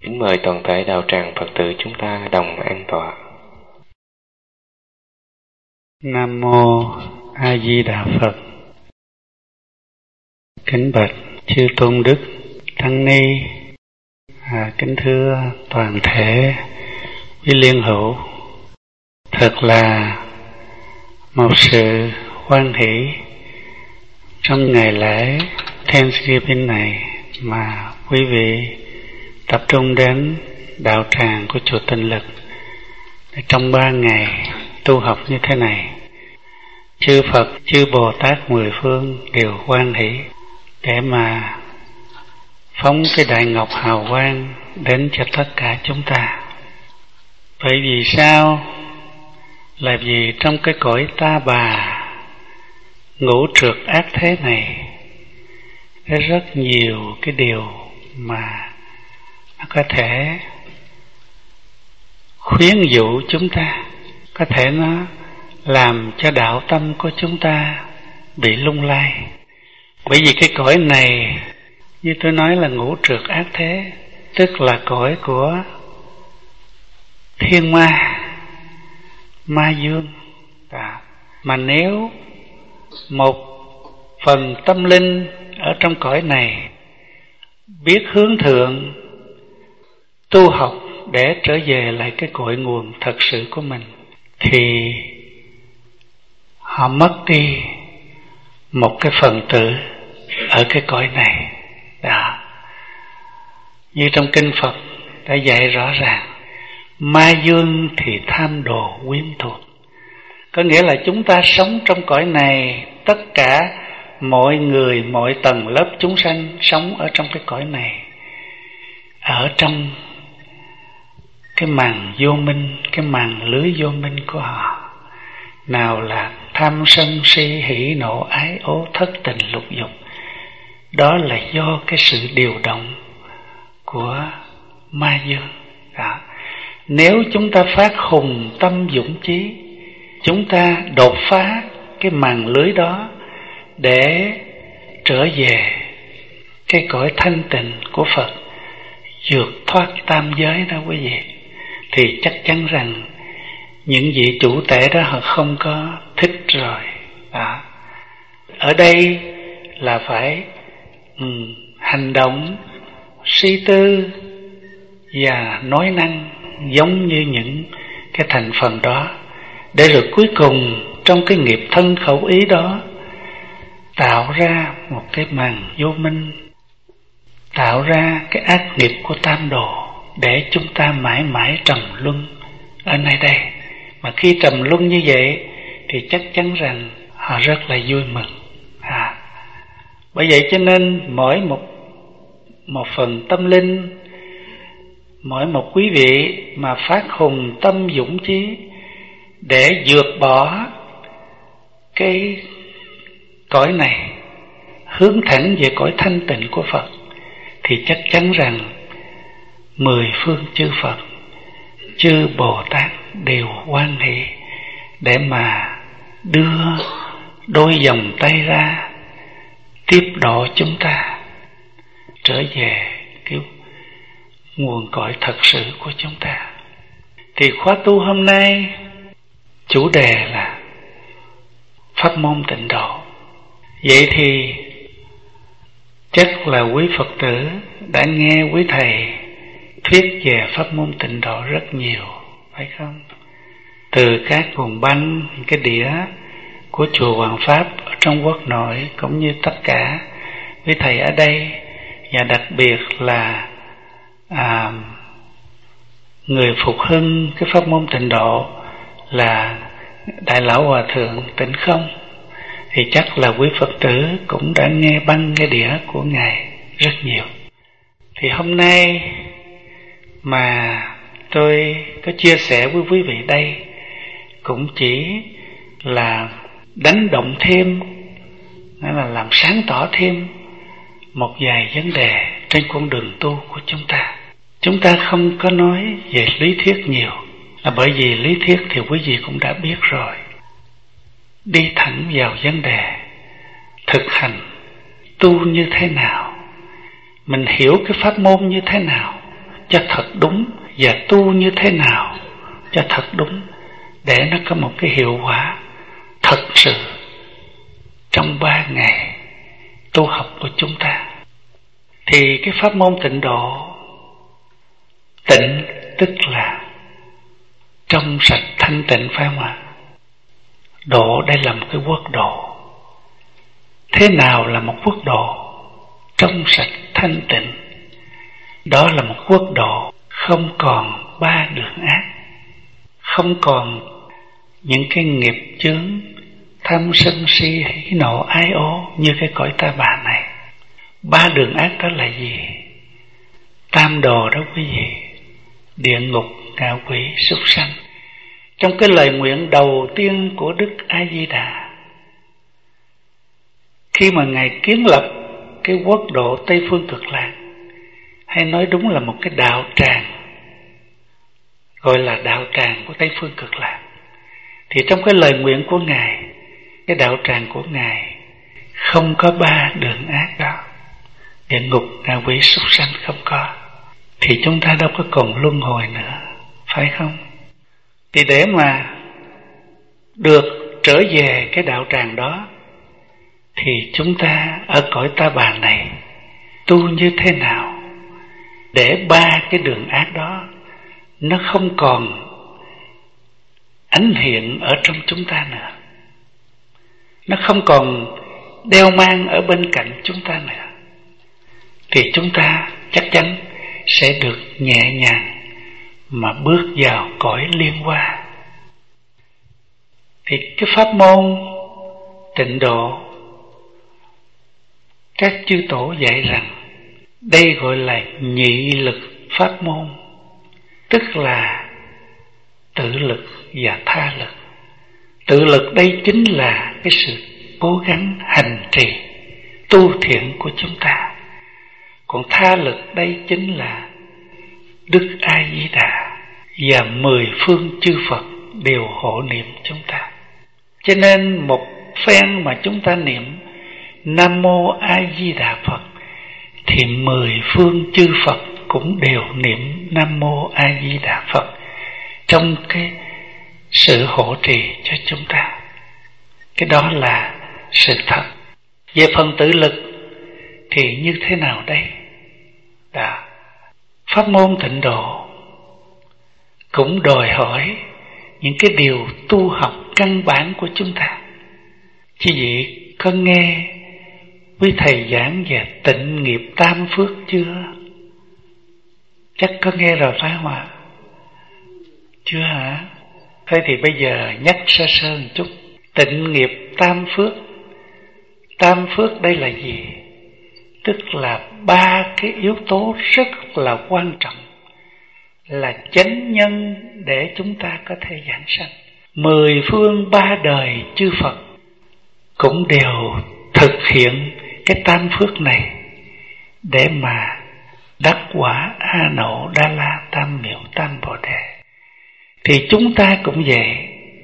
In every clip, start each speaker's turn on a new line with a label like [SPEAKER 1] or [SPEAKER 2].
[SPEAKER 1] Kính mời toàn thể đạo tràng Phật tử chúng ta đồng an tọa.
[SPEAKER 2] Nam Mô A Di Đà Phật. Kính bạch chư tôn đức tăng ni, kính thưa toàn thể quý liên hữu, thật là một sự hoan hỷ trong ngày lễ Thanksgiving này mà quý vị tập trung đến đạo tràng của chùa Tịnh Lực trong 3 ngày tu học như thế này. Chư Phật, chư Bồ Tát mười phương đều hoan hỷ để mà phóng cái đại ngọc hào quang đến cho tất cả chúng ta. Bởi vì sao? Là vì trong cái cõi ta bà ngũ trược ác thế này, có rất nhiều cái điều mà nó có thể khuyến dụ chúng ta, có thể nó làm cho đạo tâm của chúng ta bị lung lay. Bởi vì cái cõi này, như tôi nói, là ngũ trược ác thế, tức là cõi của thiên ma, ma dương. Mà nếu một phần tâm linh ở trong cõi này biết hướng thượng tu học để trở về lại cái cội nguồn thật sự của mình, thì họ mất đi một cái phần tử ở cái cõi này. Đó. Như trong kinh Phật đã dạy rõ ràng, ma dương thì tham đồ quyến thuộc. Có nghĩa là chúng ta sống trong cõi này, tất cả mọi người, mọi tầng lớp chúng sanh sống ở trong cái cõi này, ở trong cái màn vô minh, cái màn lưới vô minh của họ. Nào là tham sân si hỉ nộ ái ố thất tình lục dục. Đó là do cái sự điều động của ma dương. Đó. Nếu chúng ta phát hùng tâm dũng chí, chúng ta đột phá cái màn lưới đó để trở về cái cõi thanh tịnh của Phật, vượt thoát tam giới đó quý vị, thì chắc chắn rằng những vị chủ tể đó họ không có thích rồi. Đó. Ở đây là phải hành động, suy tư và nói năng giống như những cái thành phần đó, để rồi cuối cùng trong cái nghiệp thân khẩu ý đó tạo ra một cái màn vô minh, tạo ra cái ác nghiệp của tam đồ, để chúng ta mãi mãi trầm luân ở nơi đây. Mà khi trầm luân như vậy thì chắc chắn rằng họ rất là vui mừng. Bởi vậy cho nên mỗi một phần tâm linh, mỗi một quý vị mà phát hùng tâm dũng chí để vượt bỏ cái cõi này, hướng thẳng về cõi thanh tịnh của Phật, thì chắc chắn rằng 10 phương chư Phật, chư Bồ Tát đều hoan hỷ để mà đưa đôi vòng tay ra tiếp độ chúng ta trở về cái nguồn cội thật sự của chúng ta. Thì khóa tu hôm nay chủ đề là pháp môn tịnh độ. Vậy thì chắc là quý Phật tử đã nghe quý thầy thuyết về pháp môn tịnh độ rất nhiều, phải không? Từ các cuồng băng, cái đĩa của chùa Hoàng Pháp ở trong quốc nội, cũng như tất cả quý thầy ở đây, và đặc biệt là người phục hưng cái pháp môn tịnh độ là Đại Lão Hòa Thượng Tịnh Không, thì chắc là quý Phật tử cũng đã nghe băng nghe đĩa của Ngài rất nhiều. Thì hôm nay mà tôi có chia sẻ với quý vị đây cũng chỉ là đánh động thêm, nghĩa là làm sáng tỏ thêm một vài vấn đề trên con đường tu của chúng ta. Chúng ta không có nói về lý thuyết nhiều, là bởi vì lý thuyết thì quý vị cũng đã biết rồi. Đi thẳng vào vấn đề thực hành tu như thế nào, mình hiểu cái pháp môn như thế nào, cho thật đúng và tu như thế nào cho thật đúng, để nó có một cái hiệu quả thật sự trong 3 ngày tu học của chúng ta. Thì cái pháp môn tịnh độ, tịnh tức là trong sạch thanh tịnh, phải không ạ? Độ đây là một cái quốc độ. Thế nào là một quốc độ trong sạch thanh tịnh? Đó là một quốc độ không còn 3 đường ác, không còn những cái nghiệp chướng tham sân si hỉ nộ ái ố như cái cõi ta bà này. 3 đường ác đó là gì? Tam đồ đó quý vị, địa ngục, ngạ quỷ, súc sanh. Trong cái lời nguyện đầu tiên của Đức A Di Đà, khi mà Ngài kiến lập cái quốc độ Tây Phương Cực Lạc, hay nói đúng là một cái đạo tràng, gọi là đạo tràng của Tây Phương Cực Lạc, thì trong cái lời nguyện của Ngài, cái đạo tràng của Ngài không có 3 đường ác đó, địa ngục, ngạ quỷ, súc sanh không có, thì chúng ta đâu có còn luân hồi nữa, phải không? Thì để mà được trở về cái đạo tràng đó, thì chúng ta ở cõi ta bà này tu như thế nào để 3 cái đường ác đó nó không còn ánh hiện ở trong chúng ta nữa, nó không còn đeo mang ở bên cạnh chúng ta nữa, thì chúng ta chắc chắn sẽ được nhẹ nhàng mà bước vào cõi liên hoa. Thì cái pháp môn tịnh độ, các chư tổ dạy rằng đây gọi là nhị lực pháp môn, tức là tự lực và tha lực. Tự lực đây chính là cái sự cố gắng hành trì tu thiện của chúng ta, còn tha lực đây chính là Đức A Di Đà và 10 phương chư Phật đều hộ niệm chúng ta. Cho nên một phen mà chúng ta niệm Nam Mô A Di Đà Phật, thì 10 phương chư Phật cũng đều niệm Nam Mô A Di Đà Phật trong cái sự hộ trì cho chúng ta. Cái đó là sự thật. Về phần tự lực thì như thế nào đây? Đó. Pháp môn tịnh độ cũng đòi hỏi những cái điều tu học căn bản của chúng ta. Chứ gì có nghe quý thầy giảng về tịnh nghiệp tam phước chưa? Chắc có nghe rồi phải không ạ? Chưa hả? Thế thì bây giờ nhắc sơ sơ một chút. Tịnh nghiệp tam phước. Tam phước đây là gì? Tức là 3 cái yếu tố rất là quan trọng, là chánh nhân để chúng ta có thể giảng sanh. 10 phương 3 đời chư Phật cũng đều thực hiện cái tam phước này để mà đắc quả A Nậu Đa La Tam Miệu Tam Bồ Đề. Thì chúng ta cũng vậy,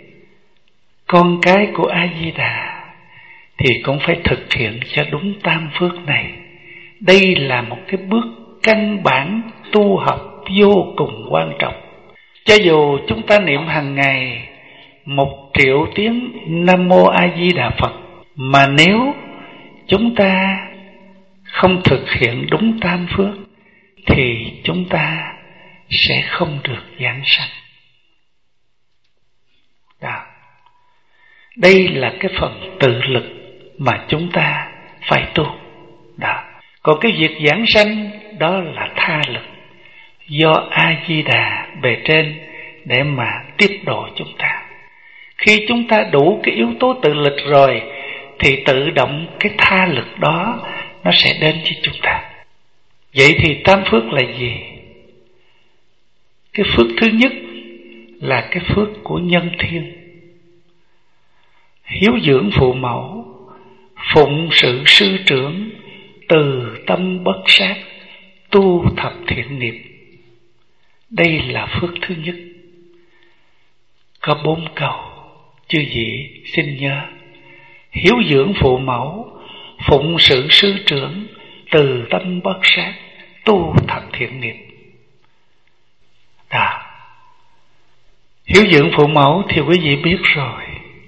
[SPEAKER 2] con cái của A Di Đà thì cũng phải thực hiện cho đúng tam phước này. Đây là một cái bước căn bản tu học vô cùng quan trọng. Cho dù chúng ta niệm hàng ngày 1 triệu tiếng Nam Mô A Di Đà Phật, mà nếu chúng ta không thực hiện đúng tam phước thì chúng ta sẽ không được giảng sanh. Đó. Đây là cái phần tự lực mà chúng ta phải tu. Đó. Còn cái việc giảng sanh đó là tha lực, do A Di Đà bề trên để mà tiếp độ chúng ta. Khi chúng ta đủ cái yếu tố tự lực rồi thì tự động cái tha lực đó nó sẽ đến với chúng ta. Vậy thì tam phước là gì? Cái phước thứ nhất là cái phước của nhân thiên, hiếu dưỡng phụ mẫu, phụng sự sư trưởng, từ tâm bất sát, tu thập thiện nghiệp. Đây là phước thứ nhất. Có 4 câu, chư vị xin nhớ: hiếu dưỡng phụ mẫu, phụng sự sư trưởng, từ tâm bất sát, tu thập thiện nghiệp. Hiếu dưỡng phụ mẫu thì quý vị biết rồi.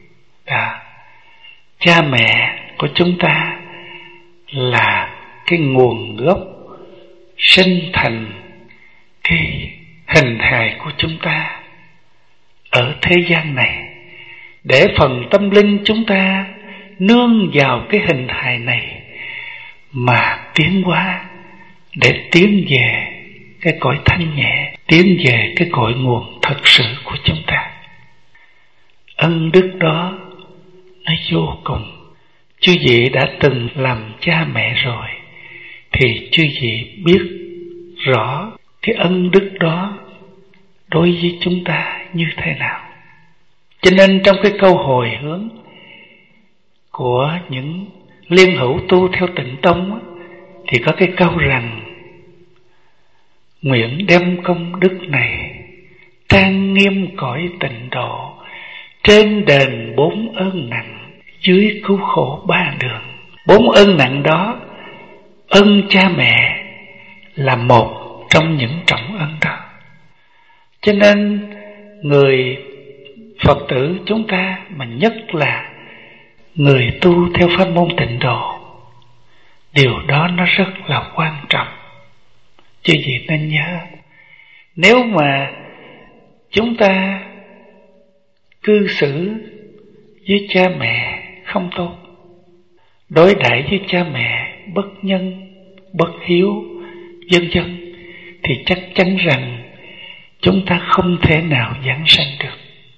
[SPEAKER 2] Cha mẹ của chúng ta là cái nguồn gốc sinh thành cái hình hài của chúng ta ở thế gian này, để phần tâm linh chúng ta nương vào cái hình hài này mà tiến hóa, để tiến về cái cõi thanh nhẹ, tiến về cái cội nguồn thật sự của chúng ta. Ân đức đó nó vô cùng. Chư vị đã từng làm cha mẹ rồi thì chư vị biết rõ cái ân đức đó đối với chúng ta như thế nào. Cho nên trong cái câu hồi hướng của những liên hữu tu theo Tịnh Tông thì có cái câu rằng: nguyện đem công đức này trang nghiêm cõi tịnh độ, trên đền 4 ơn nặng, dưới cứu khổ 3 đường. 4 ơn nặng đó, ơn cha mẹ là một trong những trọng ơn đó. Cho nên người Phật tử chúng ta, mà nhất là người tu theo pháp môn Tịnh độ, điều đó nó rất là quan trọng. Chứ gì nên nhớ, nếu mà chúng ta cư xử với cha mẹ không tốt, đối đãi với cha mẹ bất nhân, bất hiếu, vân vân, thì chắc chắn rằng chúng ta không thể nào giảng sanh được.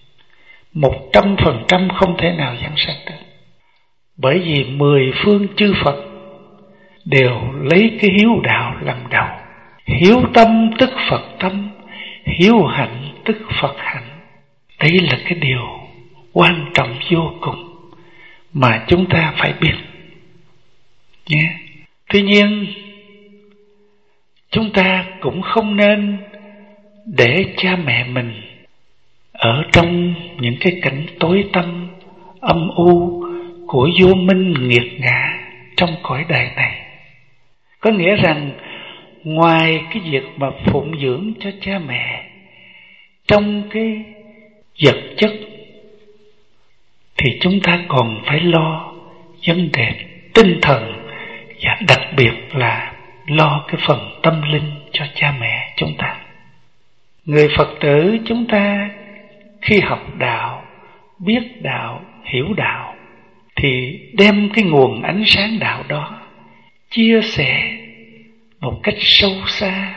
[SPEAKER 2] 100% không thể nào giảng sanh được. Bởi vì 10 phương chư Phật đều lấy cái hiếu đạo làm đầu. Hiếu tâm tức Phật tâm, hiếu hạnh tức Phật hạnh. Đấy là cái điều quan trọng vô cùng mà chúng ta phải biết nhé. Tuy nhiên chúng ta cũng không nên để cha mẹ mình ở trong những cái cảnh tối tăm, âm u của vô minh nghiệt ngã trong cõi đời này. Có nghĩa rằng ngoài cái việc mà phụng dưỡng cho cha mẹ trong cái vật chất, thì chúng ta còn phải lo vấn đề tinh thần, và đặc biệt là lo cái phần tâm linh cho cha mẹ chúng ta. Người Phật tử chúng ta khi học đạo, biết đạo, hiểu đạo, thì đem cái nguồn ánh sáng đạo đó chia sẻ một cách sâu xa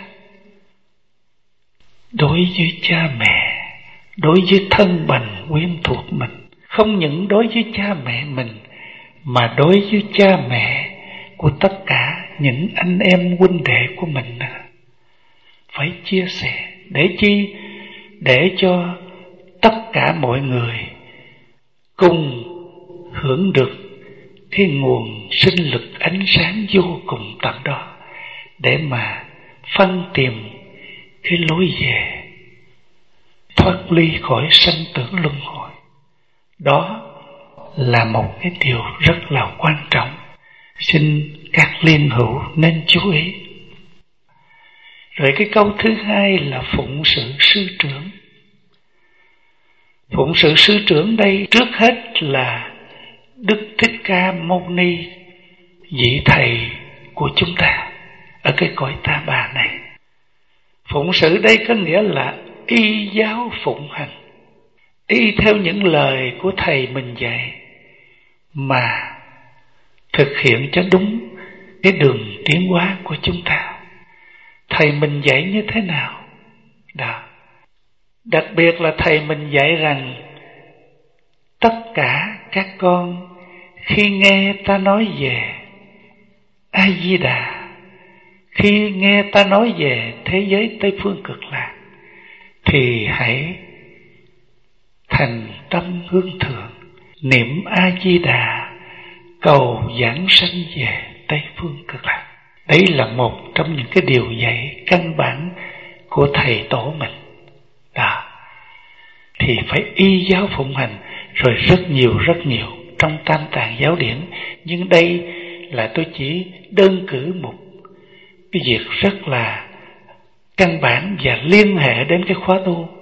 [SPEAKER 2] đối với cha mẹ, đối với thân bằng quyến thuộc mình. Không những đối với cha mẹ mình, mà đối với cha mẹ của tất cả những anh em huynh đệ của mình. Phải chia sẻ. Để chi? Để cho tất cả mọi người cùng hưởng được cái nguồn sinh lực ánh sáng vô cùng tận đó, để mà phân tìm cái lối về, thoát ly khỏi sanh tử luân hồi. Đó là một cái điều rất là quan trọng, xin các liên hữu nên chú ý. Rồi cái câu thứ hai là phụng sự sư trưởng. Phụng sự sư trưởng đây trước hết là Đức Thích Ca Mâu Ni, vị thầy của chúng ta ở cái cõi Ta Bà này. Phụng sự đây có nghĩa là y giáo phụng hành, y theo những lời của thầy mình dạy mà thực hiện cho đúng cái đường tiến hóa của chúng ta. Thầy mình dạy như thế nào? Đó. Đặc biệt là thầy mình dạy rằng tất cả các con khi nghe ta nói về A Di Đà, khi nghe ta nói về thế giới Tây Phương Cực Lạc, thì hãy thành tâm hướng thượng, niệm A Di Đà, cầu giảng sanh về Tây Phương Cực Lạc. Đấy là một trong những cái điều dạy căn bản của thầy tổ mình. Đó. Thì phải y giáo phụng hành, rồi rất nhiều trong Tam Tạng giáo điển. Nhưng đây là tôi chỉ đơn cử một cái việc rất là căn bản và liên hệ đến cái khóa tu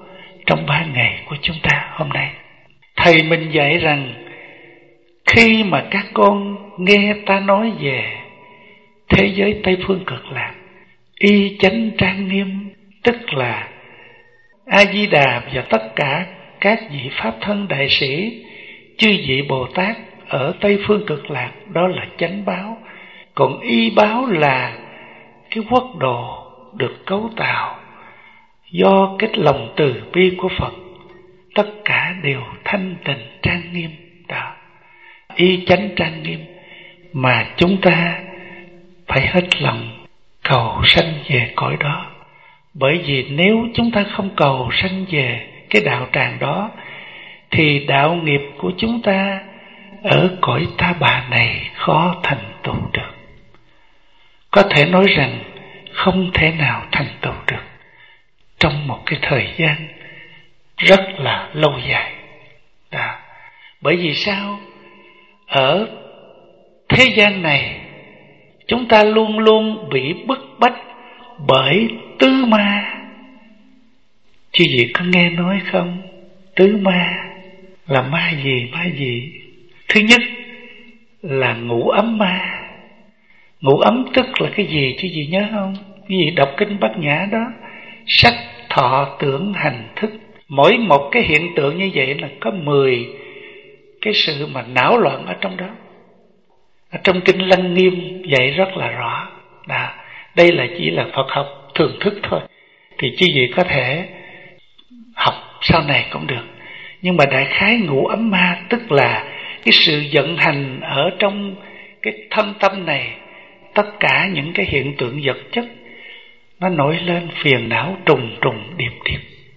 [SPEAKER 2] trong 3 ngày của chúng ta hôm nay. Thầy mình dạy rằng khi mà các con nghe ta nói về thế giới Tây Phương Cực Lạc, y chánh trang nghiêm, tức là A-di-đà và tất cả các vị Pháp thân đại sĩ, chư vị Bồ Tát ở Tây Phương Cực Lạc, đó là chánh báo. Còn y báo là cái quốc độ được cấu tạo do cái lòng từ bi của Phật, tất cả đều thanh tịnh trang nghiêm đó. Y chánh trang nghiêm mà chúng ta phải hết lòng cầu sanh về cõi đó. Bởi vì nếu chúng ta không cầu sanh về cái đạo tràng đó thì đạo nghiệp của chúng ta ở cõi ta bà này khó thành tựu được. Có thể nói rằng không thể nào thành tựu được trong một cái thời gian rất là lâu dài đó. Bởi vì sao? Ở thế gian này chúng ta luôn luôn bị bức bách bởi tứ ma. Chứ gì có nghe nói không? Tứ ma là ma gì? Ma gì? Thứ nhất là ngũ ấm ma. Ngũ ấm tức là cái gì? Chứ gì nhớ không? Cái gì đọc kinh Bát Nhã đó? Sắc, thọ, tưởng, hành, thức. Mỗi một cái hiện tượng như vậy là có 10 cái sự mà não loạn ở trong đó. Ở trong kinh Lăng Nghiêm dạy rất là rõ đó. Đây là chỉ là Phật học thường thức thôi, thì chứ gì có thể học sau này cũng được. Nhưng mà đại khái ngũ ấm ma tức là cái sự vận hành ở trong cái thân tâm này. Tất cả những cái hiện tượng vật chất nó nổi lên phiền não trùng trùng điệp điệp.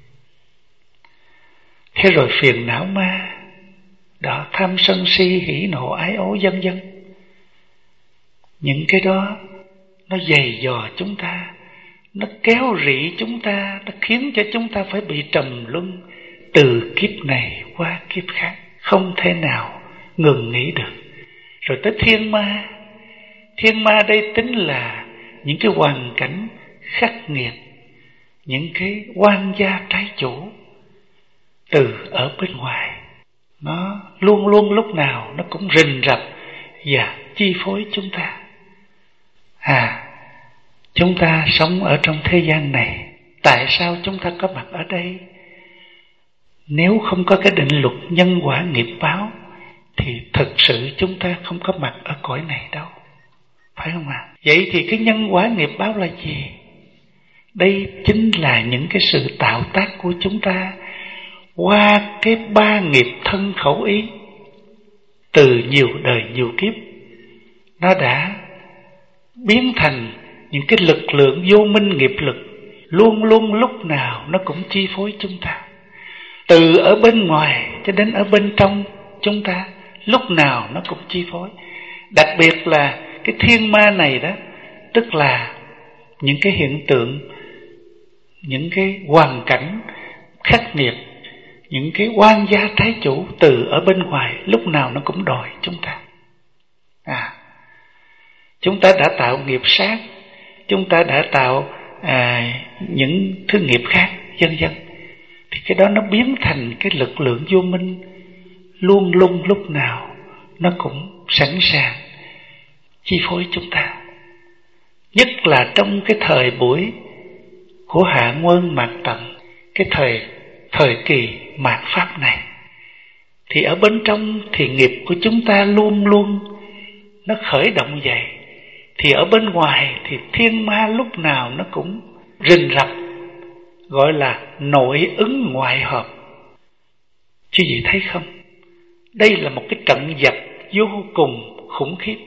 [SPEAKER 2] Thế rồi phiền não ma đó, tham sân si hỉ nộ ái ố vân vân. Những cái đó nó dày dò chúng ta, nó kéo rỉ chúng ta, nó khiến cho chúng ta phải bị trầm luân từ kiếp này qua kiếp khác, không thể nào ngừng nghỉ được. Rồi tới thiên ma. Thiên ma đây tính là những cái hoàn cảnh khắc nghiệt, những cái oan gia trái chủ từ ở bên ngoài. Nó luôn luôn lúc nào nó cũng rình rập và chi phối chúng ta. Chúng ta sống ở trong thế gian này, tại sao chúng ta có mặt ở đây? Nếu không có cái định luật nhân quả nghiệp báo thì thực sự chúng ta không có mặt ở cõi này đâu, phải không ạ? Vậy thì cái nhân quả nghiệp báo là gì? Đây chính là những cái sự tạo tác của chúng ta qua cái 3 nghiệp thân khẩu ý. Từ nhiều đời nhiều kiếp, nó đã biến thành những cái lực lượng vô minh nghiệp lực, luôn luôn lúc nào nó cũng chi phối chúng ta. Từ ở bên ngoài cho đến ở bên trong chúng ta, lúc nào nó cũng chi phối. Đặc biệt là cái thiên ma này đó, tức là những cái hiện tượng, những cái hoàn cảnh khắc nghiệt, những cái oan gia trái chủ từ ở bên ngoài, lúc nào nó cũng đòi chúng ta. Chúng ta đã tạo nghiệp sát, chúng ta đã tạo những thứ nghiệp khác, vân vân. Thì cái đó nó biến thành cái lực lượng vô minh, luôn luôn lúc nào nó cũng sẵn sàng chi phối chúng ta. Nhất là trong cái thời buổi của Hạ Nguyên Mạt Tần, cái thời kỳ mạt Pháp này, thì ở bên trong thì nghiệp của chúng ta luôn luôn nó khởi động dậy. Thì ở bên ngoài thì thiên ma lúc nào nó cũng rình rập, gọi là nội ứng ngoại hợp. Chứ gì thấy không? Đây là một cái trận giặc vô cùng khủng khiếp.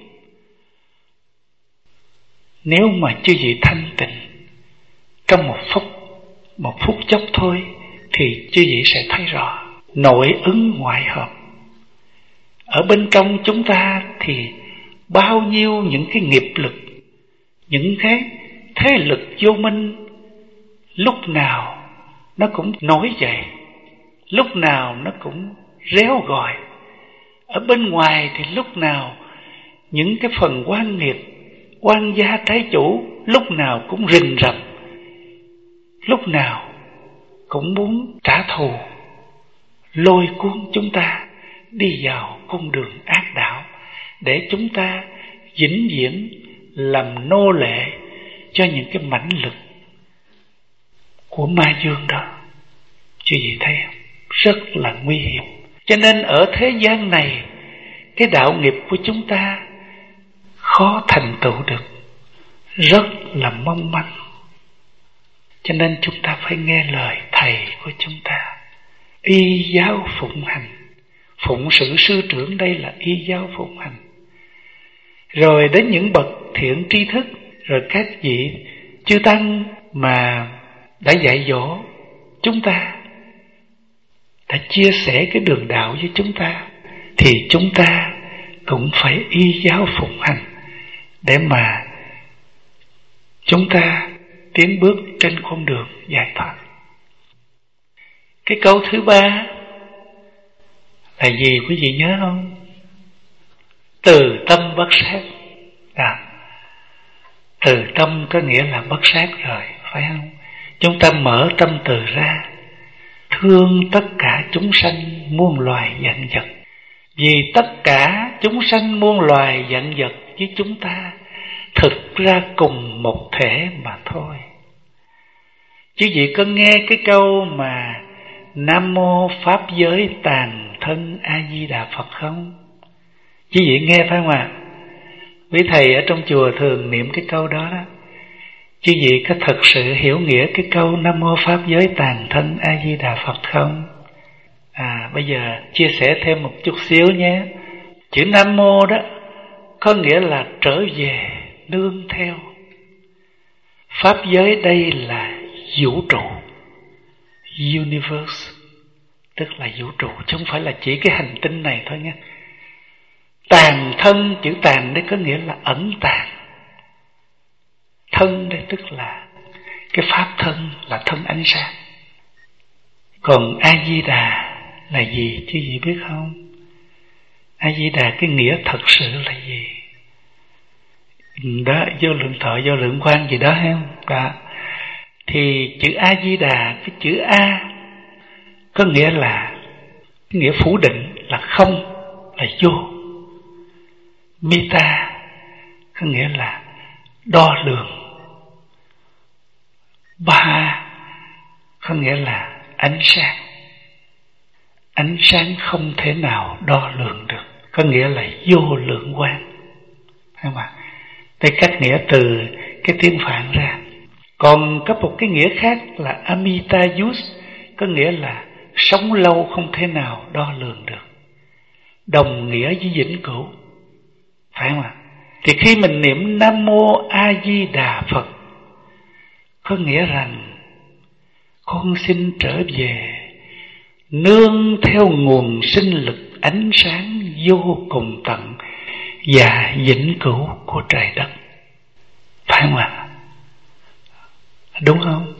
[SPEAKER 2] Nếu mà chư vị thanh tịnh trong một phút chốc thôi thì chư vị sẽ thấy rõ nội ứng ngoại hợp. Ở bên trong chúng ta thì bao nhiêu những cái nghiệp lực, những cái thế lực vô minh lúc nào nó cũng nổi dậy, lúc nào nó cũng réo gọi. Ở bên ngoài thì lúc nào những cái phần oan nghiệp, oan gia trái chủ lúc nào cũng rình rập, lúc nào cũng muốn trả thù, lôi cuốn chúng ta đi vào con đường ác đạo, để chúng ta vĩnh viễn làm nô lệ cho những cái mãnh lực của ma dương đó. Chứ gì thấy không? Rất là nguy hiểm. Cho nên ở thế gian này, cái đạo nghiệp của chúng ta khó thành tựu được, rất là mong manh. Cho nên chúng ta phải nghe lời thầy của chúng ta, y giáo phụng hành. Phụng sự sư trưởng đây là y giáo phụng hành. Rồi đến những bậc thiện tri thức, rồi các vị chư tăng mà đã dạy dỗ chúng ta, đã chia sẻ cái đường đạo với chúng ta, thì chúng ta cũng phải y giáo phụng hành để mà chúng ta tiến bước trên con đường giải thoát. Cái câu thứ ba là gì quý vị nhớ không? Từ tâm bất sát. Từ tâm có nghĩa là bất sát rồi, phải không? Chúng ta mở tâm từ ra, thương tất cả chúng sanh muôn loài vạn vật. Vì tất cả chúng sanh muôn loài vạn vật với chúng ta thực ra cùng một thể mà thôi. Chứ vị có nghe cái câu mà Nam mô Pháp giới tàn thân A Di Đà Phật không? Chứ vị nghe phải không ạ? Quý thầy ở trong chùa thường niệm cái câu đó đó. Chứ vị có thật sự hiểu nghĩa cái câu Nam mô Pháp giới tàn thân A Di Đà Phật không? Bây giờ chia sẻ thêm một chút xíu nhé. Chữ Nam mô đó có nghĩa là trở về, nương theo. Pháp giới đây là vũ trụ, universe, tức là vũ trụ, chứ không phải là chỉ cái hành tinh này thôi nha. Tàn thân, chữ tàn đây có nghĩa là ẩn tàng. Thân đây tức là cái pháp thân, là thân ánh sáng. Còn A-di-đà là gì chứ gì biết không? A-di-đà cái nghĩa thật sự là gì? Đó, vô lượng thọ, vô lượng quang gì đó hay không? Đó. Thì chữ A-di-đà, cái chữ A có nghĩa là cái nghĩa phủ định là không, là vô. Mita có nghĩa là đo lường. Ba có nghĩa là ánh sáng. Ánh sáng không thể nào đo lường được, có nghĩa là vô lượng quang. Thấy không ạ? Đây các nghĩa từ cái tiếng Phạn ra. Còn có một cái nghĩa khác là Amitayus, có nghĩa là sống lâu không thể nào đo lường được, đồng nghĩa với vĩnh cửu. Phải không ạ? Thì khi mình niệm Nam Mô A Di Đà Phật, có nghĩa rằng con xin trở về nương theo nguồn sinh lực ánh sáng vô cùng tận và vĩnh cửu của trời đất. Phải không ạ? Đúng không?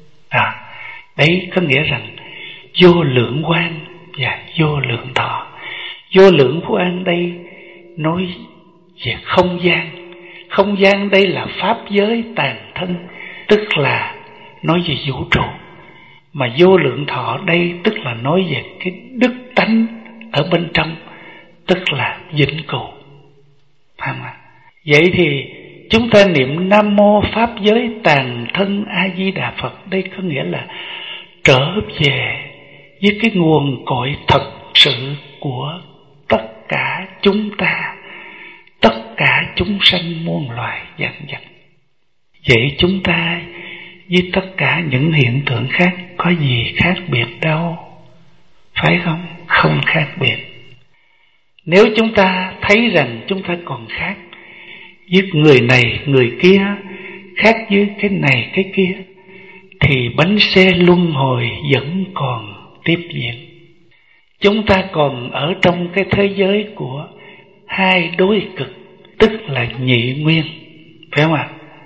[SPEAKER 2] Đấy có nghĩa rằng vô lượng quang và vô lượng thọ. Vô lượng quang đây nói về không gian. Không gian đây là pháp giới tàn thân, tức là nói về vũ trụ. Mà vô lượng thọ đây tức là nói về cái đức tánh ở bên trong, tức là vĩnh cửu. Phải không ạ? Vậy thì chúng ta niệm Nam Mô Pháp giới tàn thân A Di Đà Phật, đây có nghĩa là trở về với cái nguồn cội thật sự của tất cả chúng ta, tất cả chúng sanh muôn loài vạn vật. Vậy chúng ta với tất cả những hiện tượng khác có gì khác biệt đâu, phải không? Không khác biệt. Nếu chúng ta thấy rằng chúng ta còn khác với người này người kia, khác với cái này cái kia, thì bánh xe luân hồi vẫn còn tiếp diễn. Chúng ta còn ở trong cái thế giới của hai đối cực, tức là nhị nguyên, phải không ạ?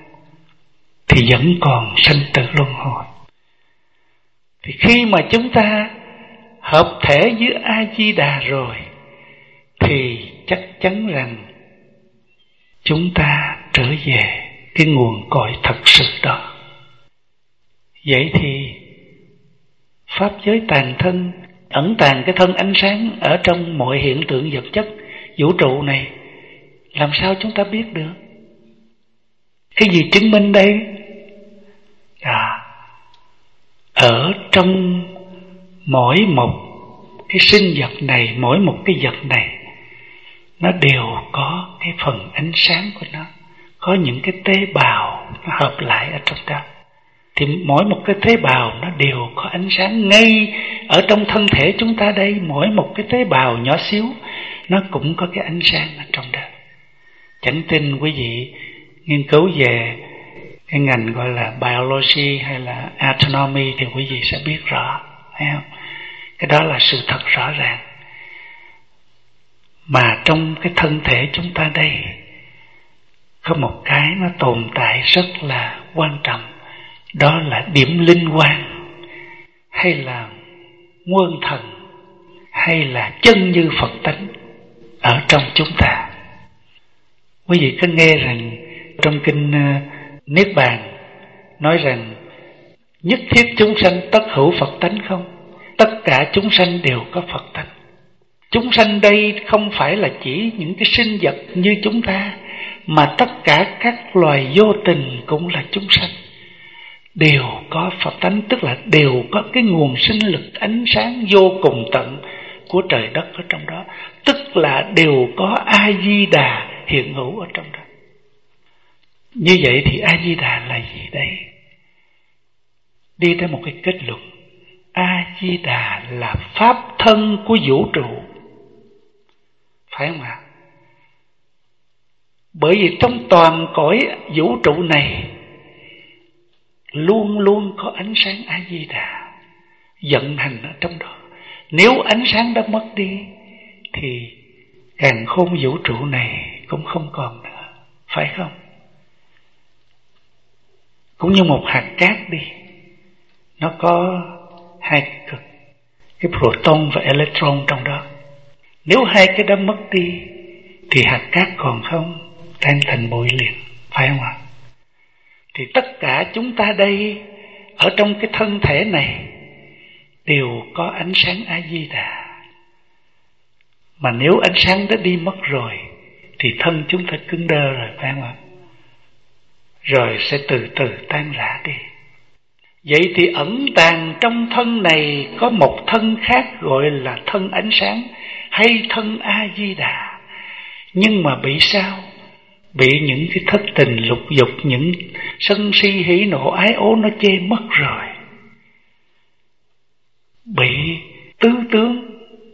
[SPEAKER 2] Thì vẫn còn sanh tử luân hồi. Thì khi mà chúng ta hợp thể với A-di-đà rồi, thì chắc chắn rằng chúng ta trở về cái nguồn cội thật sự đó. Vậy thì pháp giới tàn thân, ẩn tàng cái thân ánh sáng ở trong mọi hiện tượng vật chất vũ trụ này, làm sao chúng ta biết được? Cái gì chứng minh đây? Ở trong mỗi một cái sinh vật này, mỗi một cái vật này, nó đều có cái phần ánh sáng của nó, có những cái tế bào nó hợp lại ở trong đó. Thì mỗi một cái tế bào nó đều có ánh sáng. Ngay ở trong thân thể chúng ta đây, mỗi một cái tế bào nhỏ xíu nó cũng có cái ánh sáng ở trong đó. Chẳng tin quý vị nghiên cứu về cái ngành gọi là biology hay là anatomy thì quý vị sẽ biết rõ, thấy không? Cái đó là sự thật rõ ràng. Mà trong cái thân thể chúng ta đây có một cái nó tồn tại rất là quan trọng, đó là điểm linh quang, hay là nguyên thần, hay là chân như Phật tánh ở trong chúng ta. Quý vị có nghe rằng trong kinh Niết Bàn nói rằng nhất thiết chúng sanh tất hữu Phật tánh không? Tất cả chúng sanh đều có Phật tánh. Chúng sanh đây không phải là chỉ những cái sinh vật như chúng ta, mà tất cả các loài vô tình cũng là chúng sanh, đều có Phật tánh, tức là đều có cái nguồn sinh lực ánh sáng vô cùng tận của trời đất ở trong đó, tức là đều có A-di-đà hiện hữu ở trong đó. Như vậy thì A-di-đà là gì đây? Đi tới một cái kết luận, A-di-đà là pháp thân của vũ trụ, phải không ạ? Bởi vì trong toàn cõi vũ trụ này luôn luôn có ánh sáng A-di-đà vận hành ở trong đó. Nếu ánh sáng đã mất đi thì càn khôn vũ trụ này cũng không còn nữa, phải không? Cũng như một hạt cát đi, nó có hai cực, cái proton và electron trong đó. Nếu hai cái đó mất đi thì hạt cát còn không, tan thành bụi liền, phải không ạ? Thì tất cả chúng ta đây ở trong cái thân thể này đều có ánh sáng A-di-đà. Mà nếu ánh sáng đã đi mất rồi thì thân chúng ta cứng đơ rồi, phải không ạ? Rồi sẽ từ từ tan rã đi. Vậy thì ẩn tàng trong thân này có một thân khác gọi là thân ánh sáng hay thân A-di-đà. Nhưng mà bị sao? Bị những cái thất tình lục dục, những sân si hỉ nộ ái ố nó che mất rồi. Bị tứ tướng.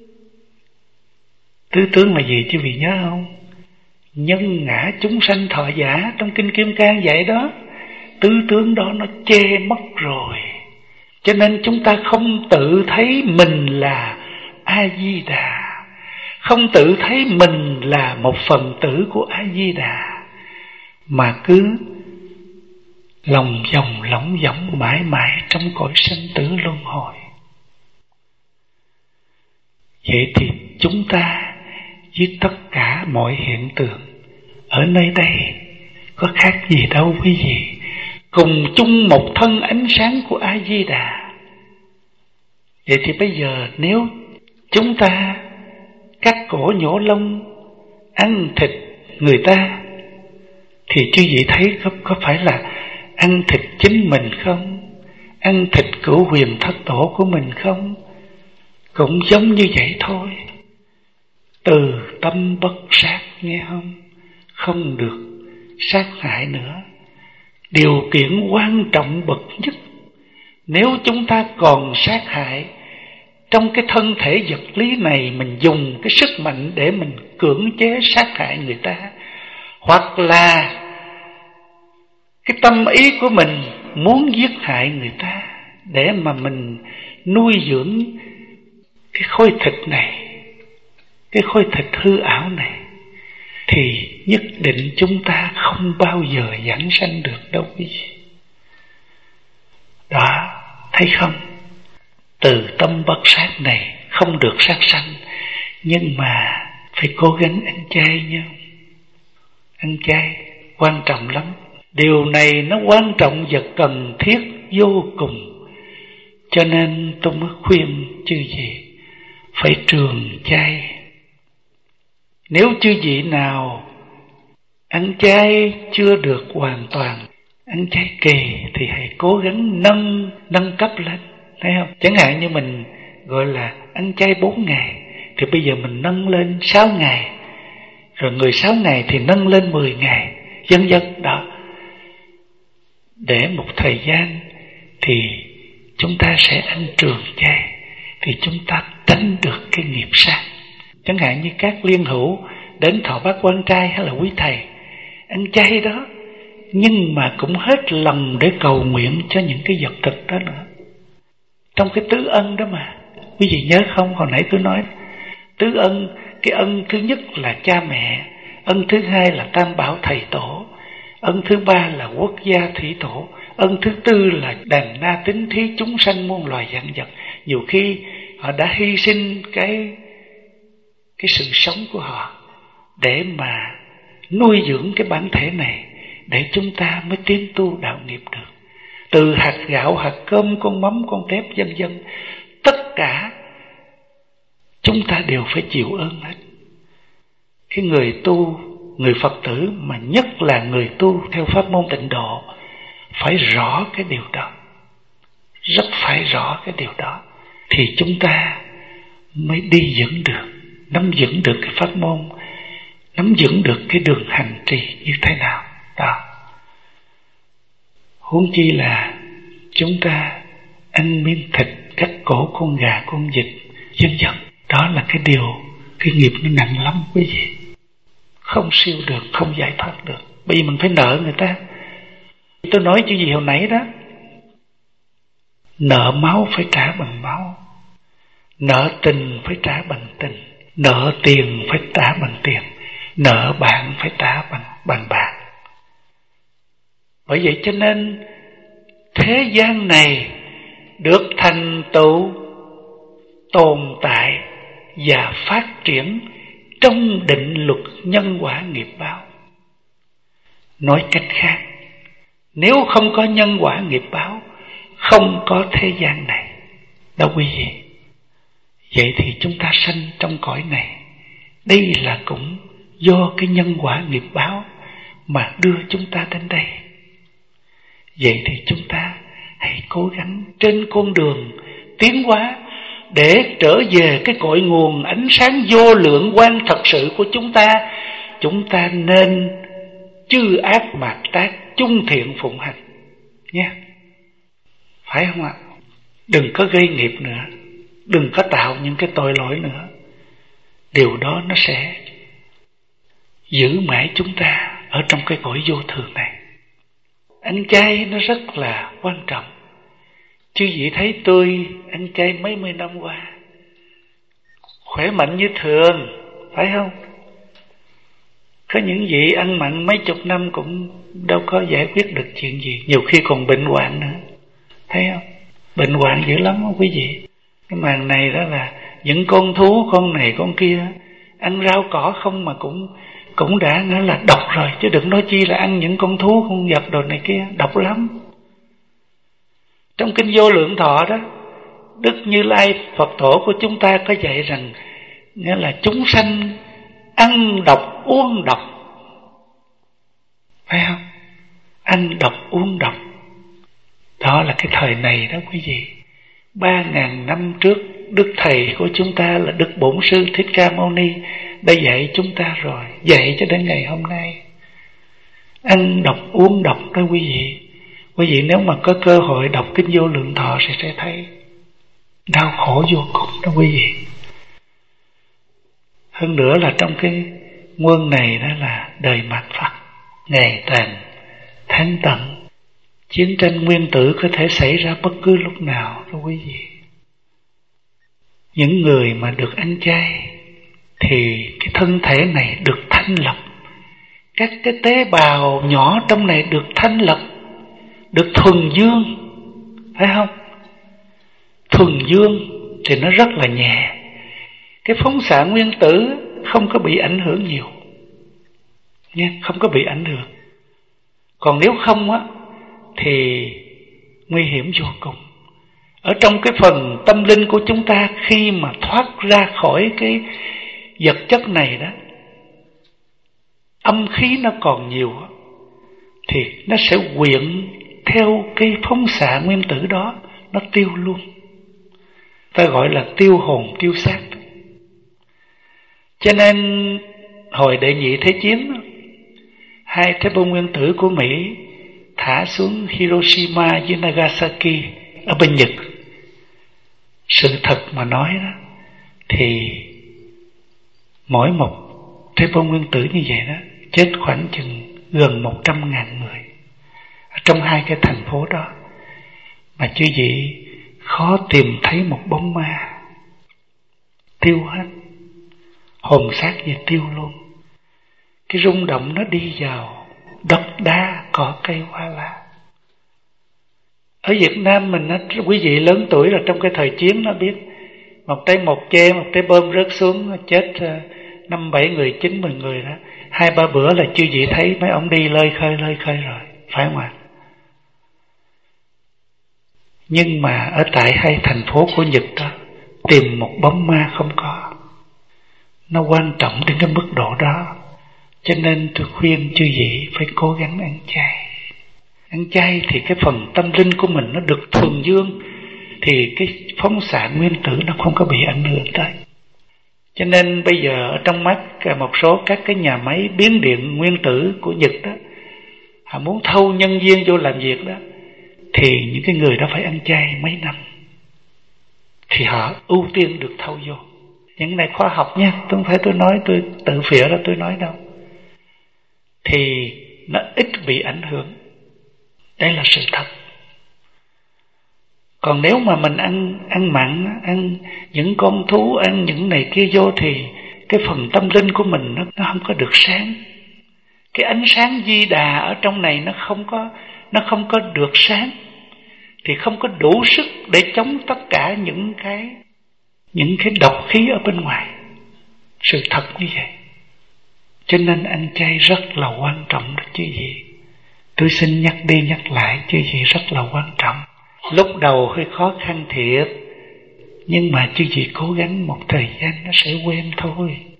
[SPEAKER 2] Tứ tướng là gì chứ vị nhớ không? Nhân ngã chúng sanh thọ giả, trong kinh Kim Cang vậy đó. Tứ tướng đó nó che mất rồi. Cho nên chúng ta không tự thấy mình là A-di-đà, không tự thấy mình là một phần tử của A-di-đà, mà cứ lòng vòng lỏng vòng mãi mãi trong cõi sinh tử luân hồi. Vậy thì chúng ta với tất cả mọi hiện tượng ở nơi đây có khác gì đâu quý vị, cùng chung một thân ánh sáng của A-di-đà. Vậy thì bây giờ nếu chúng ta cắt cổ nhổ lông, ăn thịt người ta, thì chư vị thấy có phải là ăn thịt chính mình không? Ăn thịt cửu huyền thất tổ của mình không? Cũng giống như vậy thôi. Từ tâm bất sát, nghe không? Không được sát hại nữa. Điều kiện quan trọng bậc nhất, nếu chúng ta còn sát hại, trong cái thân thể vật lý này mình dùng cái sức mạnh để mình cưỡng chế sát hại người ta, hoặc là cái tâm ý của mình muốn giết hại người ta để mà mình nuôi dưỡng cái khối thịt này, cái khối thịt hư ảo này, thì nhất định chúng ta không bao giờ giảng sanh được đâu quý vị. Đó, thấy không? Từ tâm bất sát này không được sát sanh, nhưng mà phải cố gắng ăn chay nha. Ăn chay quan trọng lắm. Điều này nó quan trọng và cần thiết vô cùng Cho nên tôi mới khuyên chư vị phải trường chay. Nếu chư vị nào ăn chay chưa được hoàn toàn, ăn chay kỳ, thì hãy cố gắng nâng cấp lên, thấy không? Chẳng hạn như mình gọi là ăn chay 4 ngày, thì bây giờ mình nâng lên 6 ngày, rồi người 6 ngày thì nâng lên 10 ngày, vân vân đó. Để một thời gian thì chúng ta sẽ ăn trường chay, thì chúng ta tránh được cái nghiệp sát. Chẳng hạn như các liên hữu đến thọ bát quan trai hay là quý thầy ăn chay đó, nhưng mà cũng hết lòng để cầu nguyện cho những cái vật thực đó nữa. Trong cái tứ ân đó mà, quý vị nhớ không? Hồi nãy tôi nói tứ ân, cái ân thứ nhất là cha mẹ, ân thứ hai là tam bảo thầy tổ, ân thứ ba là quốc gia thủy tổ, ân thứ tư là đàn na tín thí chúng sanh muôn loài vạn vật. Nhiều khi họ đã hy sinh cái sự sống của họ để mà nuôi dưỡng cái bản thể này, để chúng ta mới tiến tu đạo nghiệp được. Từ hạt gạo, hạt cơm, con mắm, con tép, vân vân, tất cả chúng ta đều phải chịu ơn hết. Cái người tu, người Phật tử, mà nhất là người tu theo pháp môn Tịnh Độ, phải rõ cái điều đó, rất phải rõ cái điều đó, thì chúng ta mới đi vững được, nắm vững được cái pháp môn, nắm vững được cái đường hành trì như thế nào đó. Huống chi là chúng ta ăn miếng thịt, cắt cổ con gà, con vịt, vân vân. Đó là cái điều, cái nghiệp nó nặng lắm quý vị, không siêu được, không giải thoát được. Bây giờ mình phải nợ người ta. Tôi nói chứ gì hồi nãy đó, nợ máu phải trả bằng máu, nợ tình phải trả bằng tình, nợ tiền phải trả bằng tiền, nợ bạn phải trả bằng bạn. Bởi vậy cho nên thế gian này được thành tựu, tồn tại và phát triển trong định luật nhân quả nghiệp báo. Nói cách khác, nếu không có nhân quả nghiệp báo, không có thế gian này đâu quý vị. Vậy thì chúng ta sanh trong cõi này, đây là cũng do cái nhân quả nghiệp báo mà đưa chúng ta đến đây. Vậy thì chúng ta hãy cố gắng trên con đường tiến hóa để trở về cái cội nguồn ánh sáng vô lượng quan thật sự của chúng ta. Chúng ta nên chư ác mạt tác, chung thiện phụng hành nhé. Phải không ạ? Đừng có gây nghiệp nữa, đừng có tạo những cái tội lỗi nữa. Điều đó nó sẽ giữ mãi chúng ta ở trong cái cõi vô thường này. Ăn chay nó rất là quan trọng. Chứ vị thấy tôi ăn chay mấy mươi năm qua, khỏe mạnh như thường, phải không? Có những vị ăn mặn mấy chục năm cũng đâu có giải quyết được chuyện gì, nhiều khi còn bệnh hoạn nữa, thấy không? Bệnh hoạn dữ lắm quý vị. Cái màn này đó là những con thú, con này con kia, ăn rau cỏ không mà cũng đã nói là độc rồi, chứ đừng nói chi là ăn những con thú, con vật đồ này kia, độc lắm. Trong kinh Vô Lượng Thọ đó, Đức Như Lai Phật Tổ của chúng ta có dạy rằng, nghĩa là chúng sanh ăn độc uống độc, phải không? Ăn độc uống độc. Đó là cái thời này đó quý vị. 3.000 năm trước, Đức Thầy của chúng ta là Đức Bổn Sư Thích Ca Mâu Ni đã dạy chúng ta rồi, dạy cho đến ngày hôm nay. Ăn độc uống độc đó quý vị. Quý vị nếu mà có cơ hội đọc kinh Vô Lượng Thọ sẽ thấy đau khổ vô cùng đó quý vị. Hơn nữa là trong cái muôn này đó là đời mạt Phật, ngày tàn tháng tận, chiến tranh nguyên tử có thể xảy ra bất cứ lúc nào đó quý vị. Những người mà được ăn chay thì cái thân thể này được thanh lọc, các cái tế bào nhỏ trong này được thanh lọc, được thuần dương, phải không? Thuần dương thì nó rất là nhẹ, cái phóng xạ nguyên tử không có bị ảnh hưởng nhiều nha, không có bị ảnh hưởng. Còn nếu không á thì nguy hiểm vô cùng. Ở trong cái phần tâm linh của chúng ta, khi mà thoát ra khỏi cái vật chất này đó, âm khí nó còn nhiều thì nó sẽ quyện theo cái phóng xạ nguyên tử đó, nó tiêu luôn. Ta gọi là tiêu hồn tiêu xác. Cho nên hồi đệ nhị thế chiến, 2 trái bom nguyên tử của Mỹ thả xuống Hiroshima với Nagasaki ở bên Nhật. Sự thật mà nói đó, thì mỗi một trái bom nguyên tử như vậy đó chết khoảng chừng gần 100.000 người ở trong 2 cái thành phố đó, mà chứ gì khó tìm thấy một bóng ma. Tiêu hết, hồn xác về tiêu luôn. Cái rung động nó đi vào đất đá, cỏ cây, hoa lá. Ở Việt Nam mình á, quý vị lớn tuổi là trong cái thời chiến nó biết, một trái bom rớt xuống chết 5-7 người, 9-10 người đó. 2-3 bữa là chưa gì thấy mấy ông đi lơi khơi rồi, phải không ạ? Nhưng mà ở tại 2 thành phố của Nhật đó, tìm một bóng ma không có. Nó quan trọng đến cái mức độ đó. Cho nên tôi khuyên chư vị phải cố gắng ăn chay. Ăn chay thì cái phần tâm linh của mình nó được thuần dương, thì cái phóng xạ nguyên tử nó không có bị ảnh hưởng tới. Cho nên bây giờ ở trong mắt một số các cái nhà máy biến điện nguyên tử của Nhật đó, họ muốn thâu nhân viên vô làm việc đó, thì những cái người đó phải ăn chay mấy năm thì họ ưu tiên được thâu vô. Những này khoa học nha, không phải tôi nói, tôi tự phịa ra tôi nói đâu. Thì nó ít bị ảnh hưởng. Đây là sự thật. Còn nếu mà mình ăn mặn, ăn những con thú, ăn những này kia vô, thì cái phần tâm linh của mình nó không có được sáng. Cái ánh sáng Di Đà ở trong này nó không có được sáng, thì không có đủ sức để chống tất cả những cái độc khí ở bên ngoài. Sự thật như vậy. Cho nên ăn chay rất là quan trọng đó chứ gì. Tôi xin nhắc đi nhắc lại chứ gì, rất là quan trọng. Lúc đầu hơi khó khăn thiệt, nhưng mà chứ gì cố gắng một thời gian nó sẽ quen thôi.